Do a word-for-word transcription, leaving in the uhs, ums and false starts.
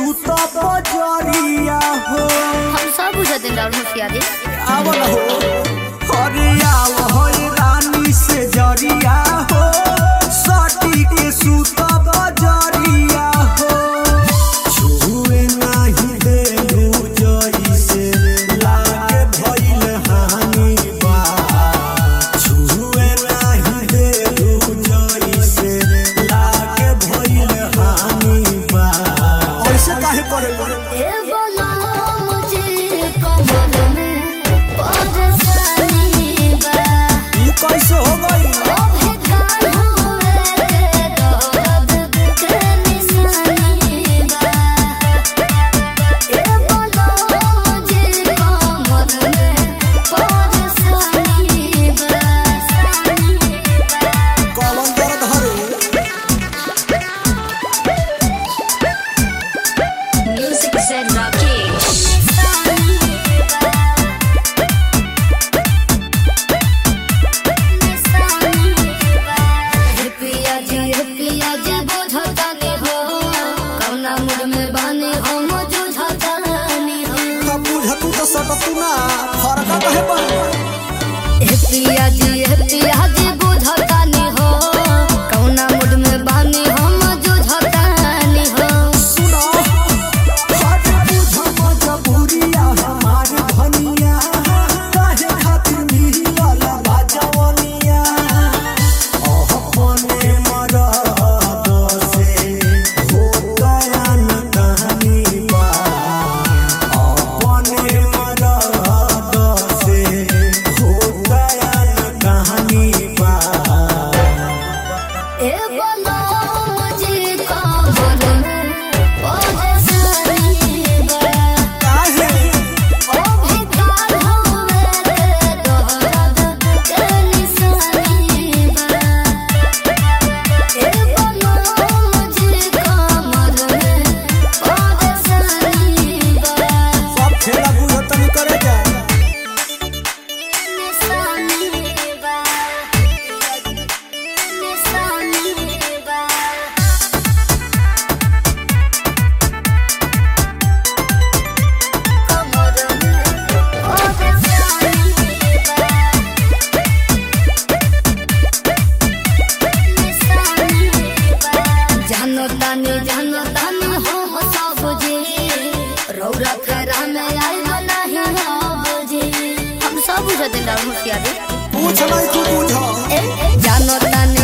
सूत बजरिया हो। हम सब बुझा दिन राउर होशियारी आवल हो हरिया हो रानी से जरिया हो सटी के सूत बजरिया हो। छुए नहीं दे जइसे लागे भइल हानि बा। छुए नहीं दे जइसे लागे भइल हानि बा। ऐसे काहे करे ए बोला मुझे कमल में परेशानी बा। ये कैसे हो गई? सटतुना फरका कहे पर ए पिया जी ए पिया जी बुझतानी हो कौना मूड में बानी हम जुझतानी हो। सुनो हट बुझ मजबूरिया हमार धनिया काहे खातिर मिलल बाजवनिया। अपने मरद से हो गया न कहानी बा। अपने ए बोलो मुझे कमल में परेशानी बा। काहे ओ भिकार होवे के दर्द के निशानी बा। ए बोलो मुझे कमल में परेशानी बा। सब खेला बुझतनी करे जा निशानी बा। जानो तानी जानो तानी हो सब जी रौरा फेरा में आई नहीं हो जी। हम सब बुझा दिन राउर होशियारी पूछ नहीं तू बुझ जानो तानी